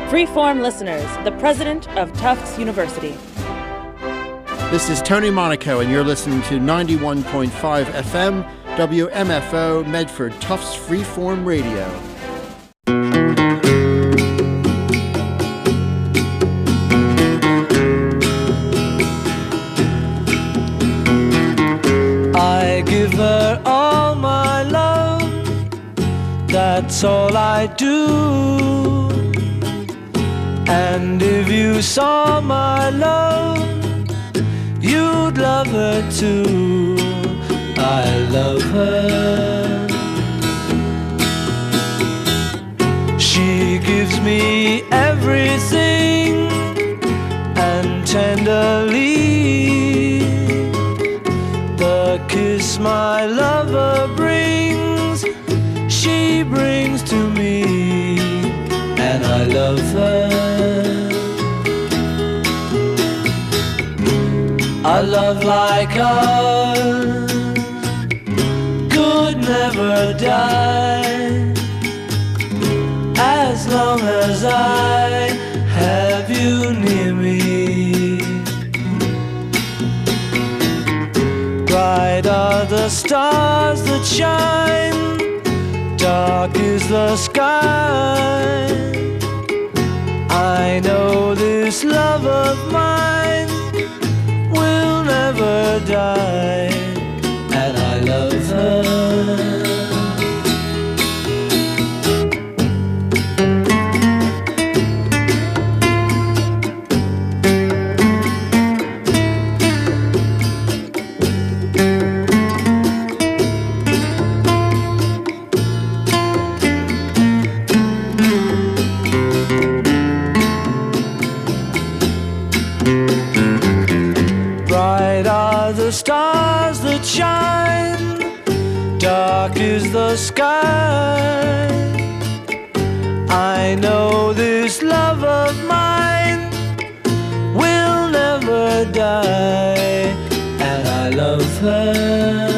Freeform listeners, the president of Tufts University. This is Tony Monaco, and you're listening to 91.5 FM, WMFO, Medford, Tufts Freeform Radio. I give her all my love, that's all I do. And if you saw my love, you'd love her too. I love her. She gives me everything, and tenderly the kiss my lover brings, she brings to me, and I love her. A love like ours could never die, as long as I have you near me. Bright are the stars that shine, dark is the sky. I know this love of mine will never die, and I love her. The stars that shine, dark is the sky. I know this love of mine will never die, and I love her.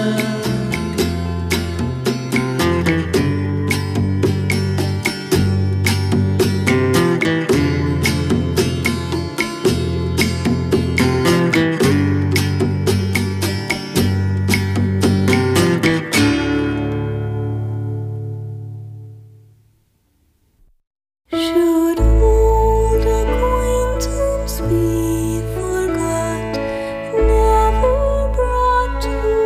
Forgot, never brought to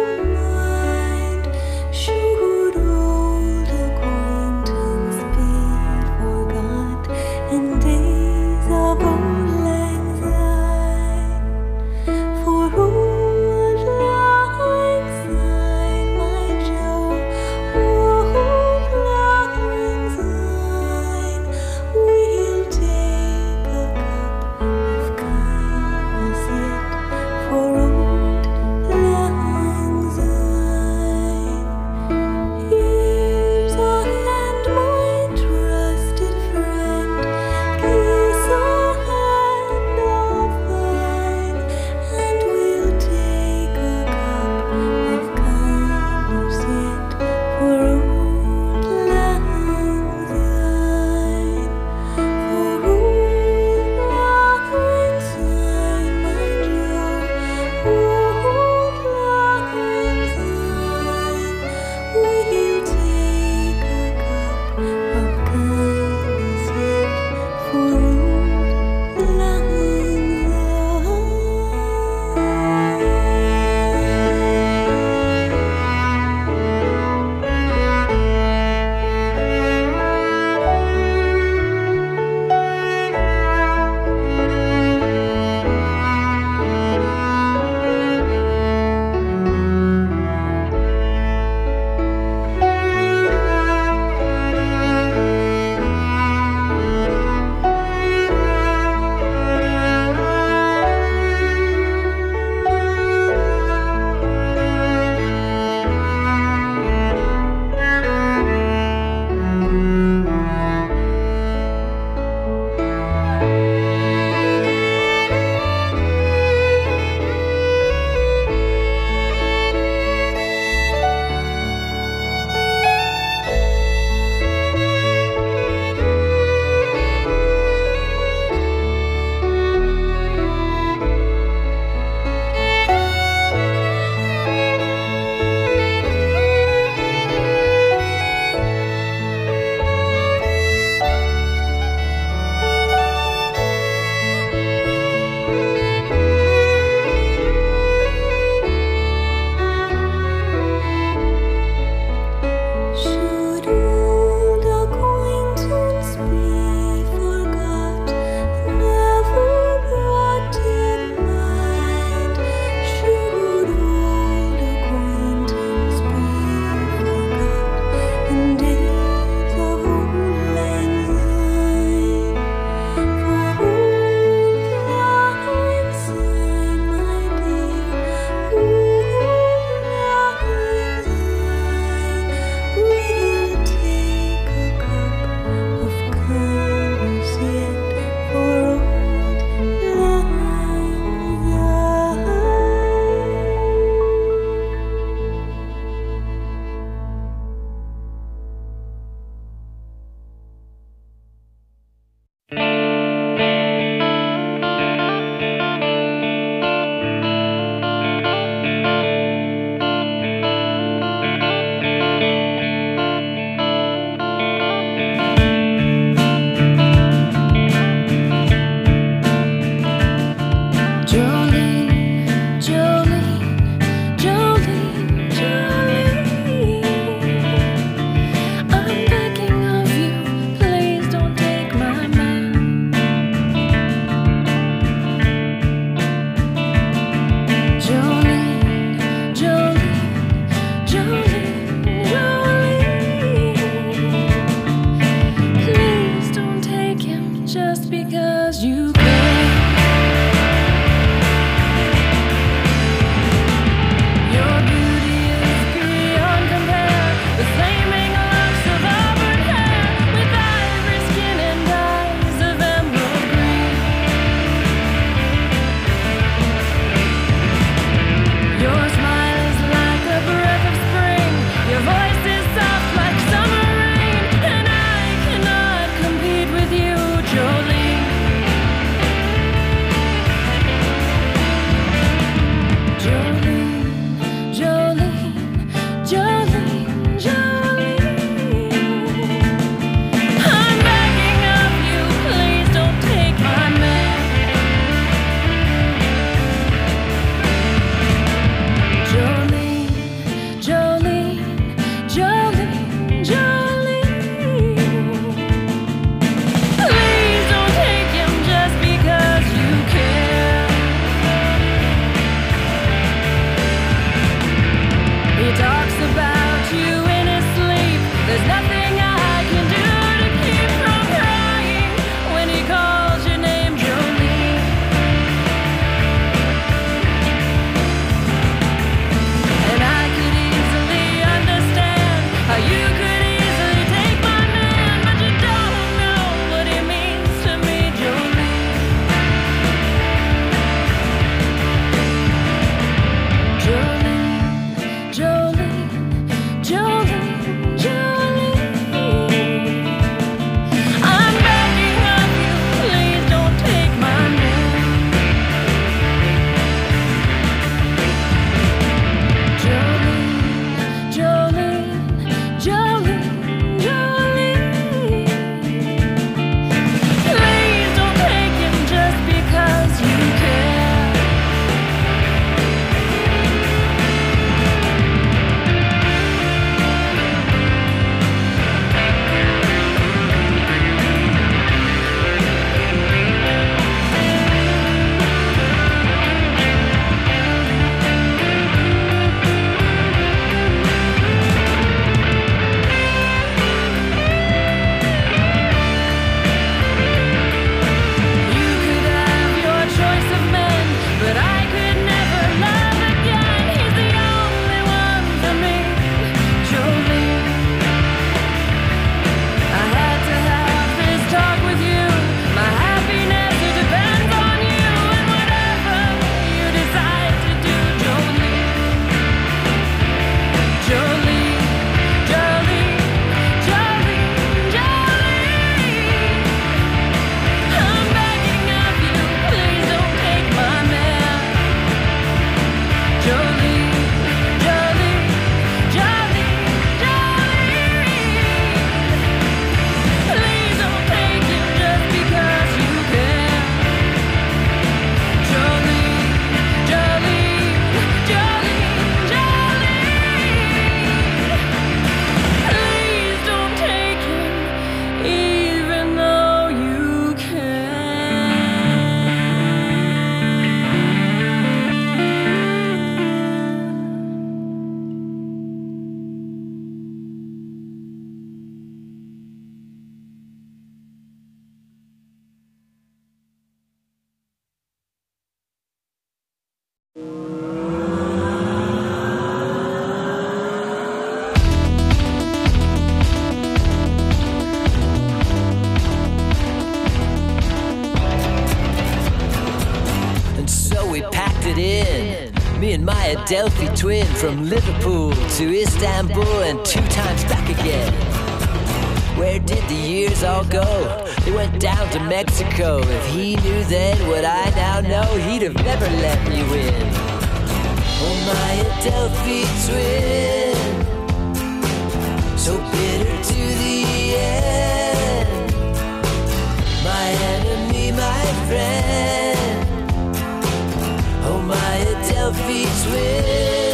Adelphi twin from Liverpool to Istanbul and 2 times back again. Where did the years all go? They went down to Mexico. If he knew then what I now know, he'd have never let me win. Oh, my Adelphi twin, so bitter to the end. My enemy, my friend. Oh, my Adelphi twin.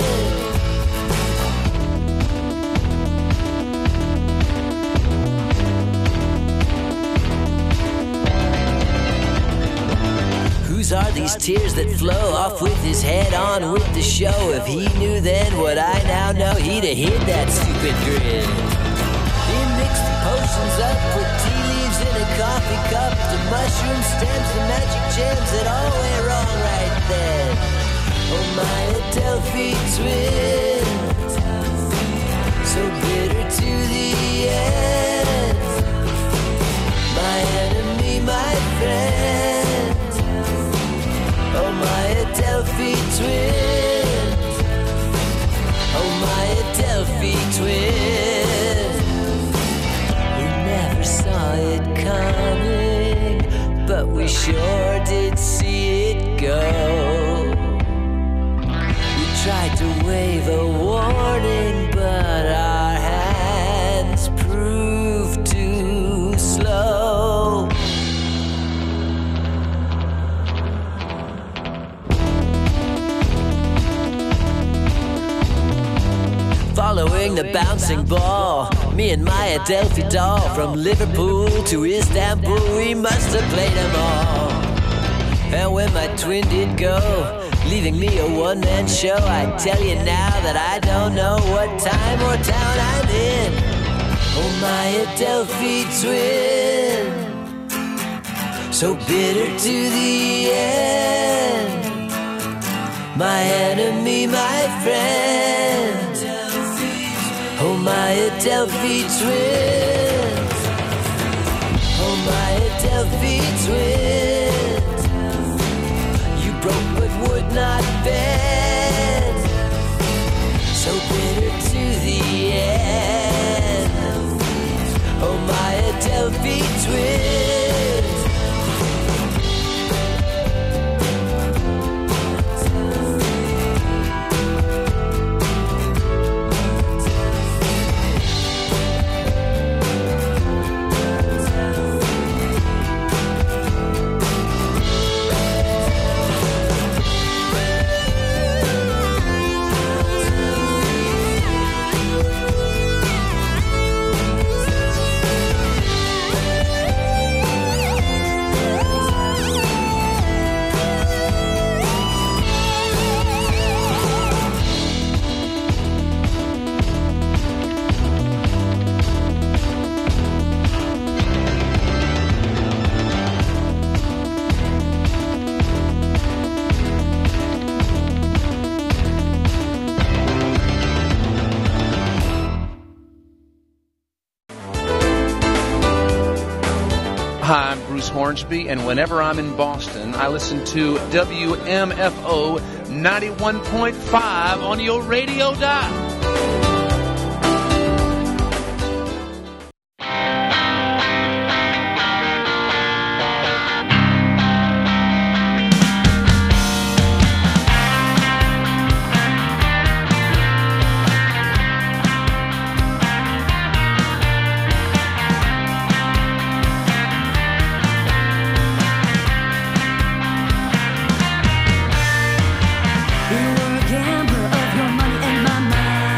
Whose are these tears that flow off with his head on with the show? If he knew then what I now know, he'd have hid that stupid grin. He mixed the potions up with tea leaves in a coffee cup, the mushroom stems, the magic gems that all went wrong right then. Oh, my Adelphi twin, so bitter to the end. My enemy, my friend. Oh, my Adelphi twin. Oh, my Adelphi twin. We never saw it coming, but we sure did see it go. We tried to wave a warning, but our hands proved too slow. Following the bouncing ball, me and my Adelphi doll, from Liverpool to Istanbul, we must have played them all. And when my twin did go, leaving me a one-man show, I tell you now that I don't know what time or town I'm in. Oh, my Adelphi twin, so bitter to the end. My enemy, my friend. Oh, my Adelphi twin. Oh, my Adelphi twin. You broke but would not bend, so bitter to the end. Oh, my Adelphi twin. Hi, I'm Bruce Hornsby, and whenever I'm in Boston, I listen to WMFO 91.5 on your radio dial. You were a gambler of your money and my mind.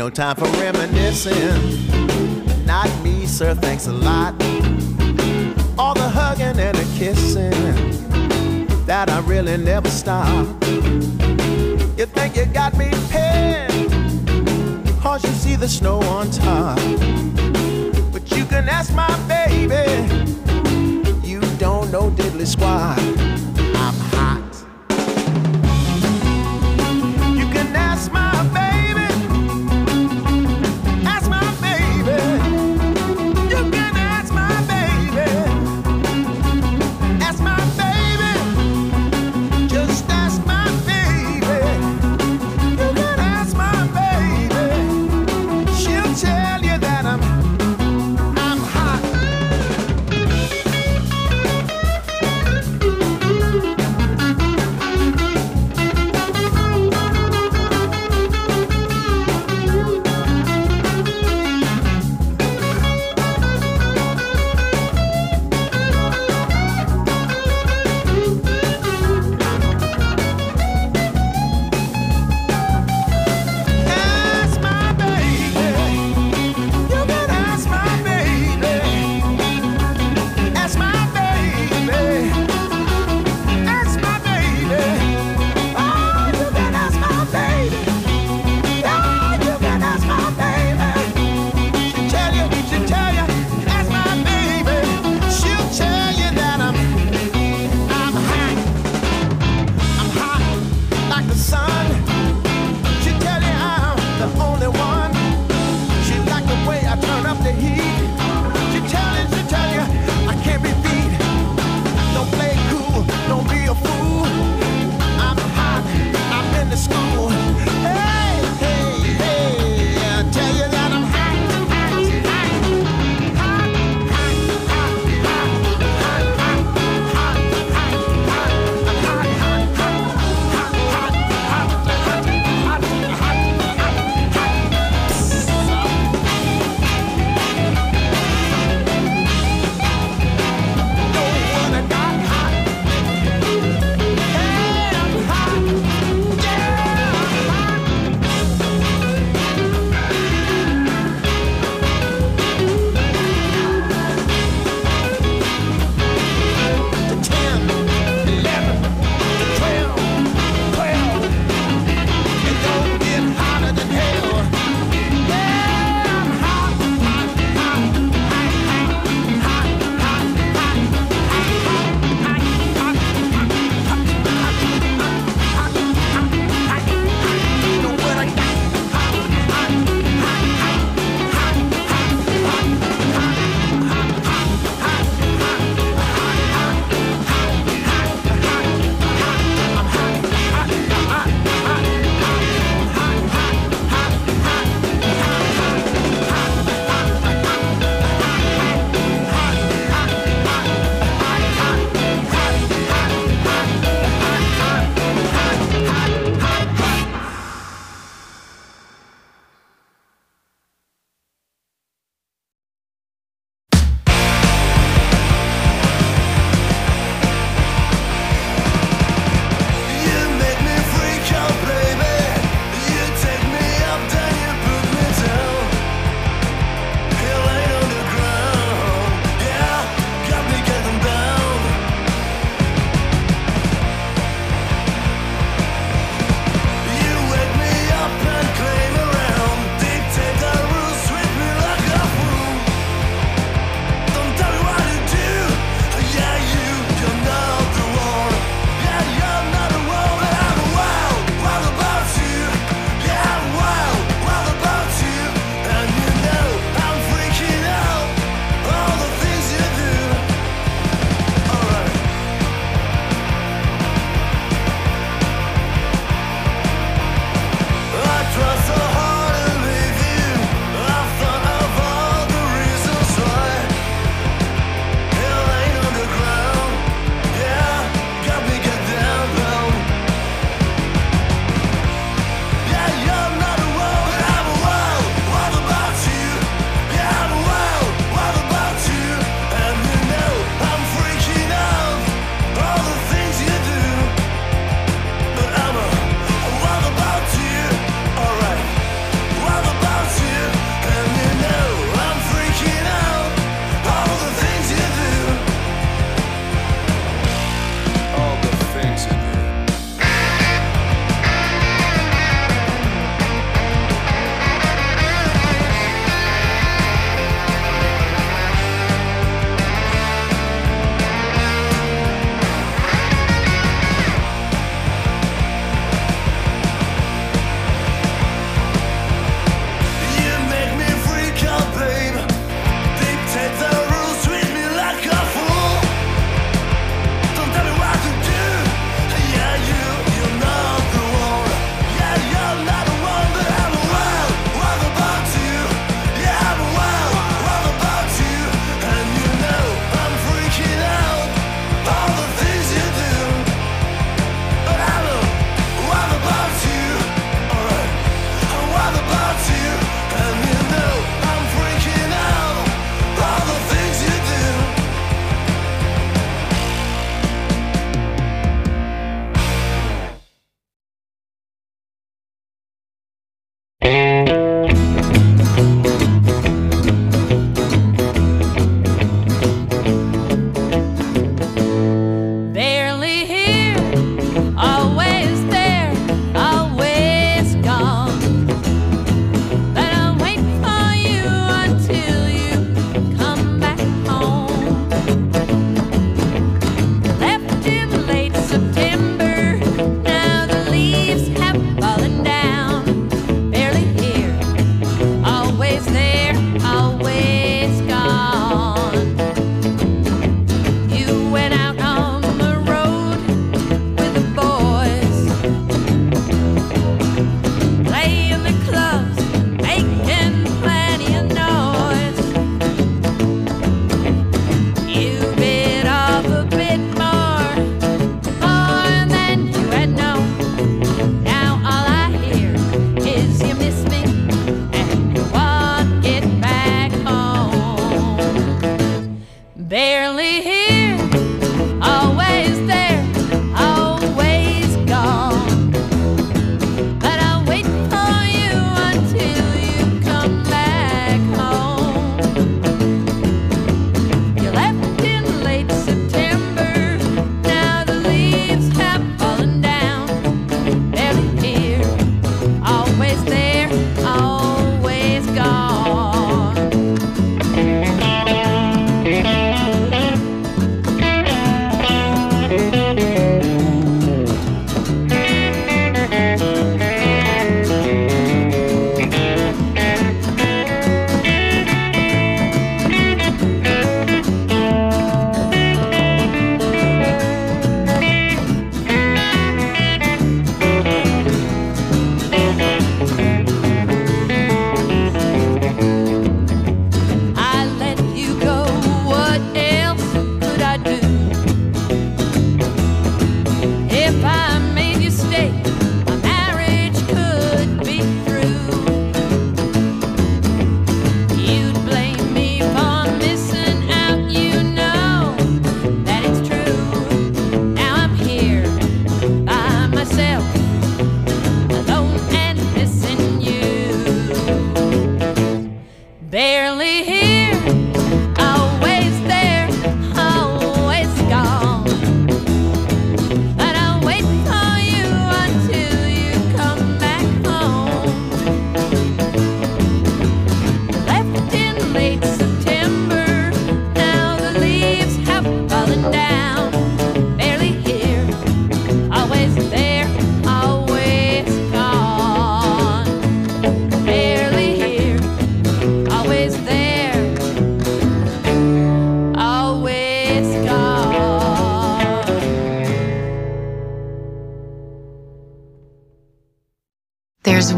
no time for reminiscing. Not me, sir, thanks a lot. All the hugging and the kissing, that I really never stop. You think you got me pinned, 'cause you see the snow on top. But you can ask my baby, you don't know diddly squat. I'm hot. You can ask my baby, ask my baby. You can ask my baby, ask my baby. Just ask my baby. You can ask my baby. She'll tell you that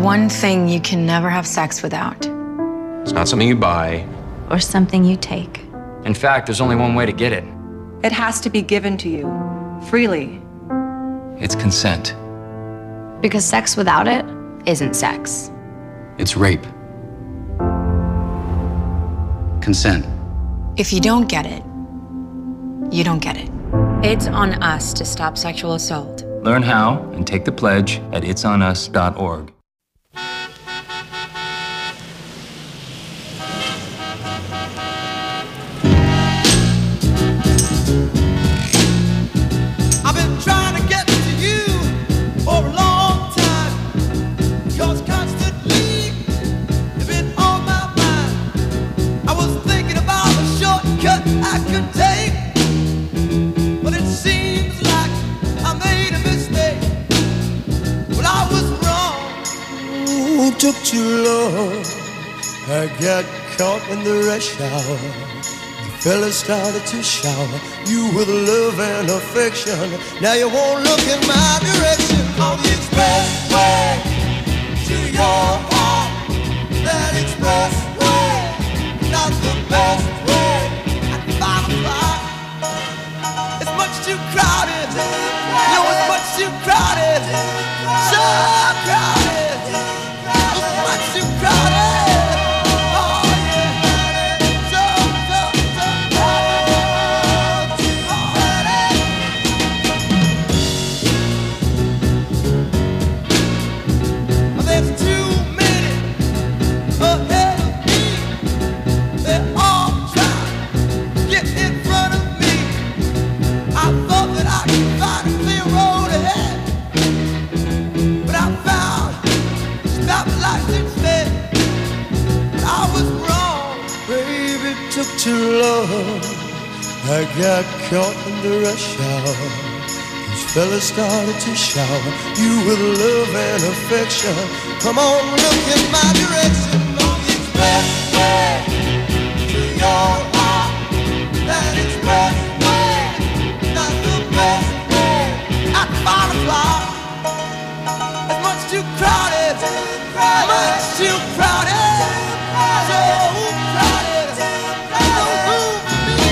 one thing you can never have sex without. It's not something you buy. Or something you take. In fact, there's only one way to get it. It has to be given to you, freely. It's consent. Because sex without it isn't sex. It's rape. Consent. If you don't get it, you don't get it. It's on us to stop sexual assault. Learn how and take the pledge at itsonus.org. Took too long. I got caught in the rush hour. The fella started to shower you with love and affection. Now you won't look in my direction. On the expressway to your heart. That expressway, not the best way. At 5 o'clock, it's much too crowded. No, it's much too crowded. So crowded. Too crowded. Oh yeah, so crowded. Too crowded. There's too many ahead of me. They're all trying to get in front of me. I thought that I could find a clear road ahead, but I found stoplights instead. I was wrong, baby, it took too long. I got caught in the rush hour. These fellas started to shower you with love and affection. Come on, look in my direction. On the expressway to your heart. That expressway, not the best way. At 5 o'clock, it's much too crowded. Much too crowded. So crowded. No room for me.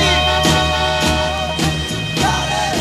Crowded.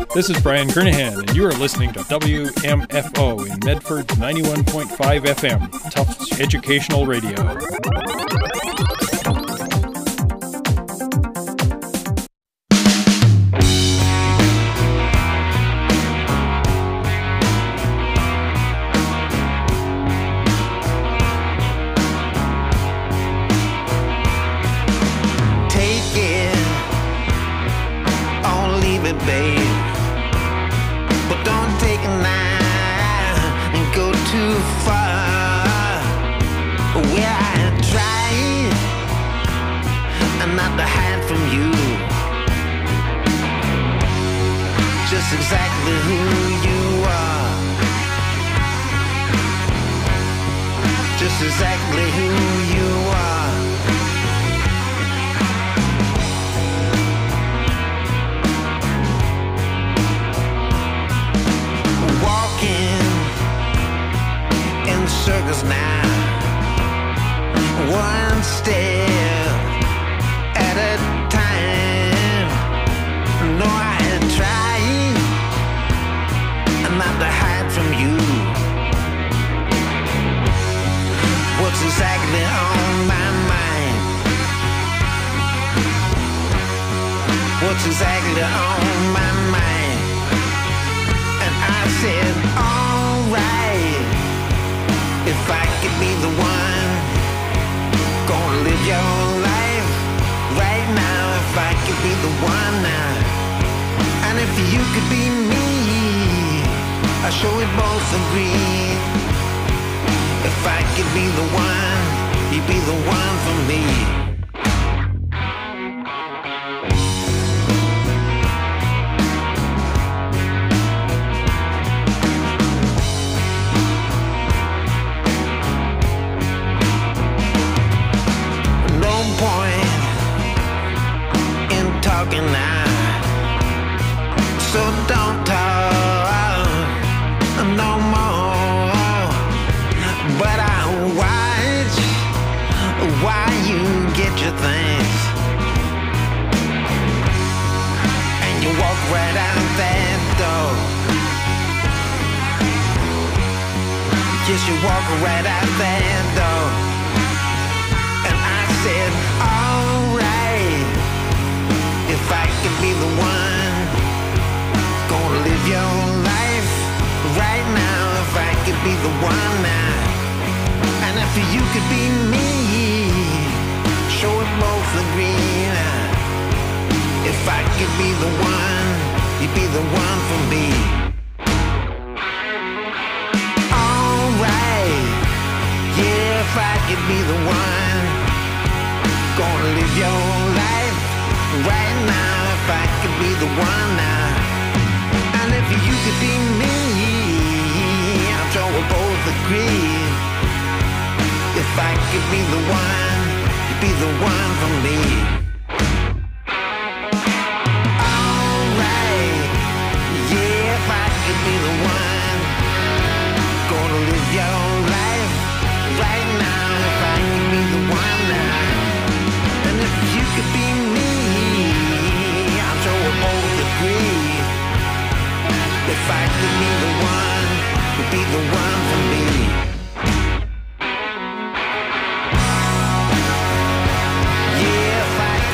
This is Brian Kernahan, and you are listening to WMFO in Medford 91.5 FM, Tufts Educational Radio. If I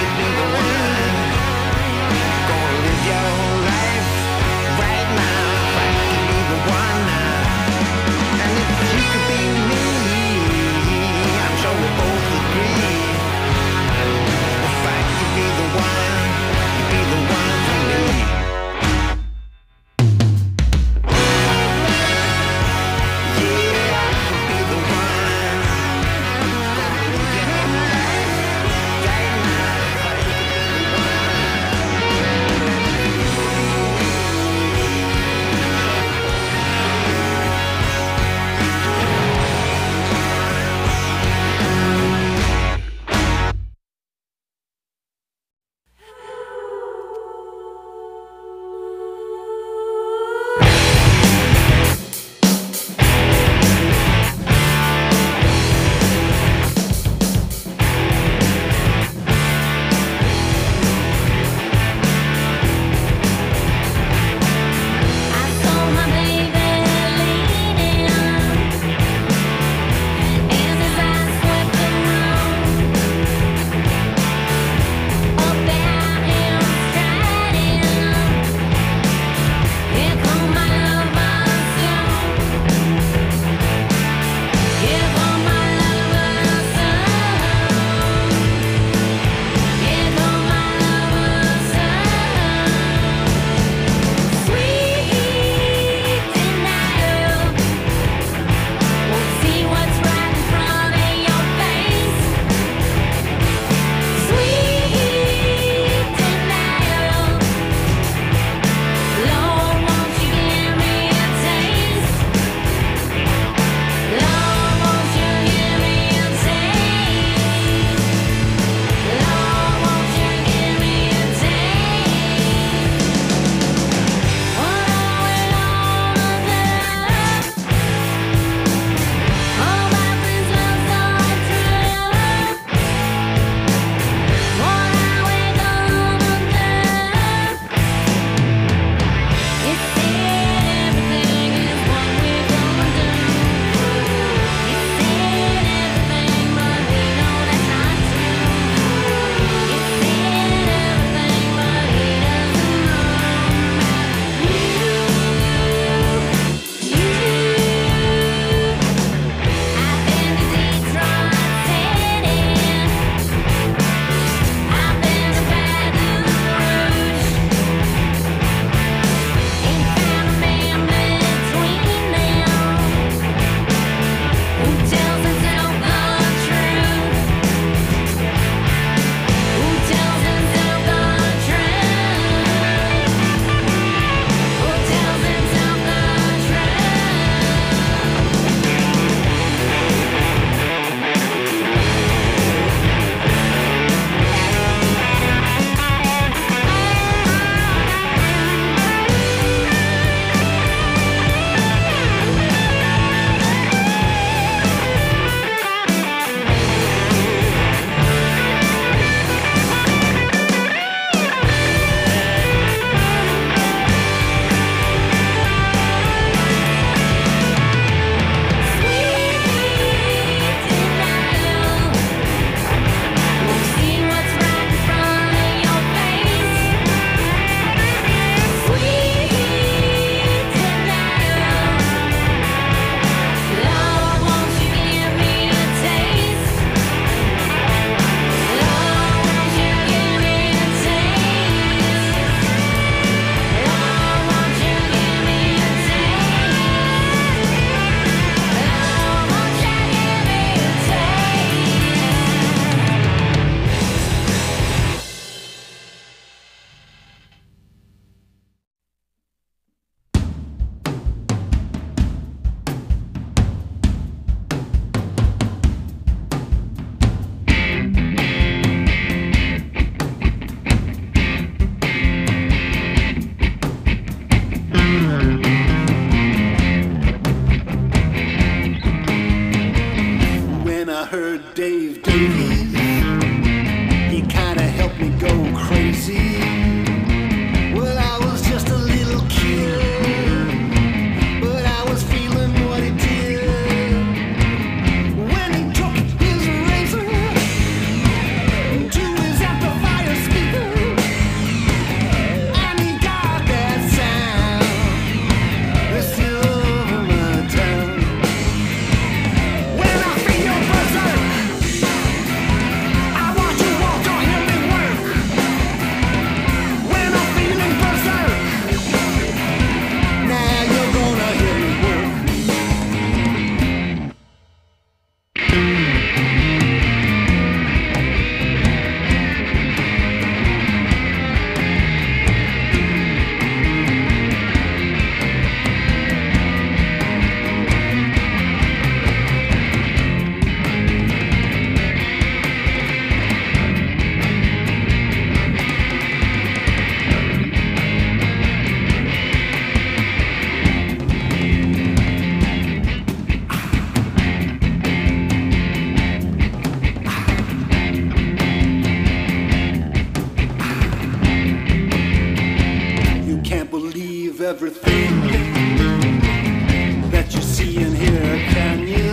everything that you see and hear. Can you?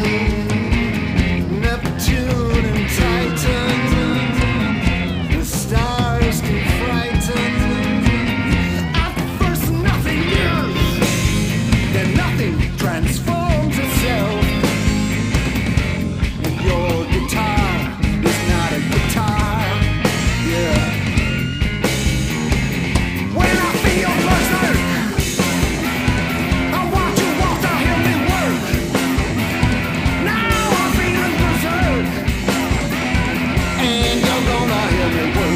Neptune and Titan, the stars can frighten. At first nothing new, then nothing transforms itself. And your guitar is not a guitar, yeah. When I feel berserk, I watch you walk the heavenly work. Now I'm feeling berserk, and you're gonna hear me work.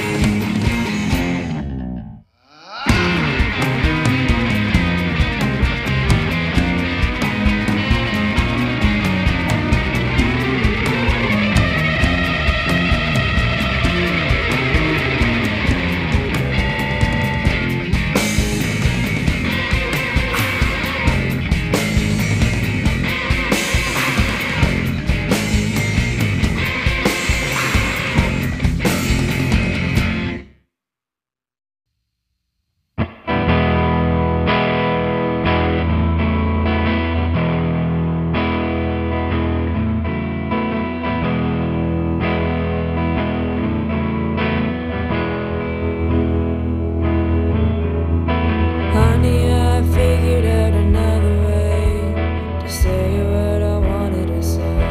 Honey, I figured out another way to say what I wanted to say.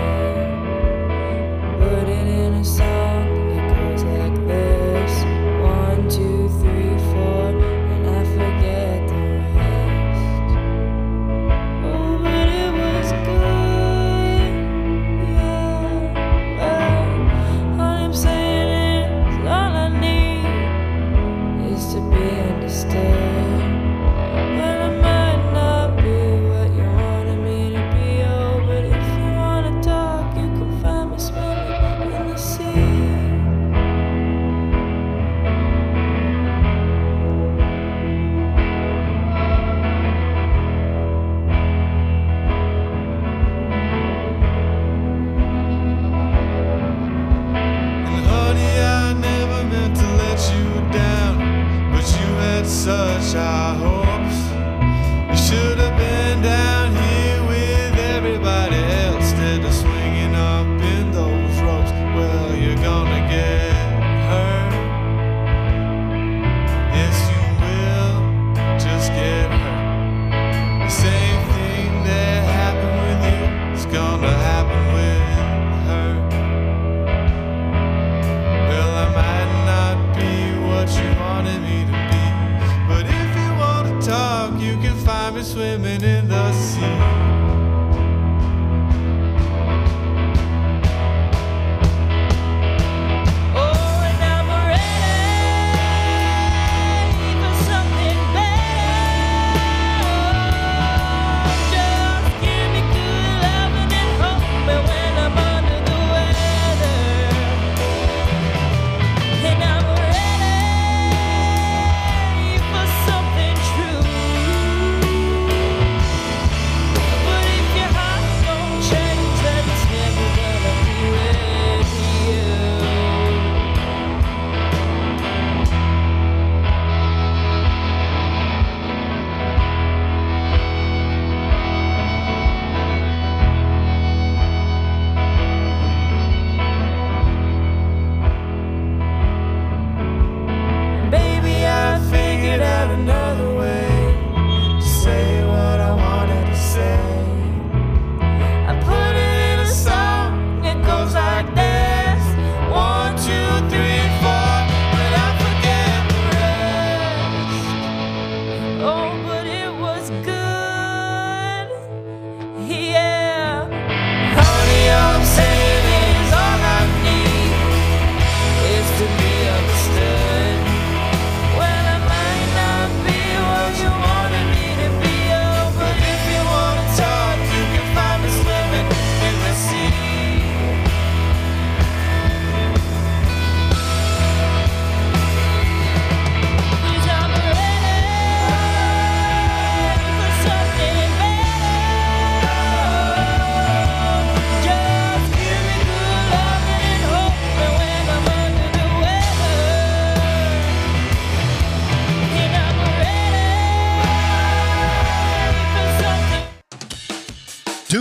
Put it in a song, it goes like this: 1, 2, 3, 4, and I forget the rest. Oh, but it was good, yeah. Well, all I'm saying is all I need is to be understood. Well, I might not be what you wanted me to be, oh, but if you wanna talk, you can find me swimming in the sea. And honey, I never meant to let you down, but you had such high hopes. You should have been down here with everybody else instead of swinging up in those ropes. Well, you're gonna get hurt. Yes, you will just get hurt. The same thing that happened with you is gonna happen with her. Well, I might not be what you wanted me to be, but if you want to talk, you can find me swimming in the sea. Oh, and I'm ready for something better. Just give me good loving and hope when I'm under the weather. And I'm ready for something true.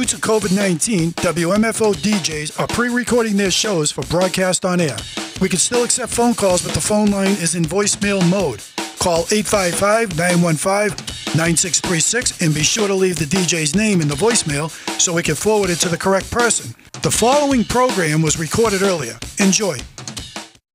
to COVID-19, WMFO DJs are pre-recording their shows for broadcast on air. We can still accept phone calls, but the phone line is in voicemail mode. Call 855-915-9636 and be sure to leave the DJ's name in the voicemail so we can forward it to the correct person. The following program was recorded earlier. Enjoy.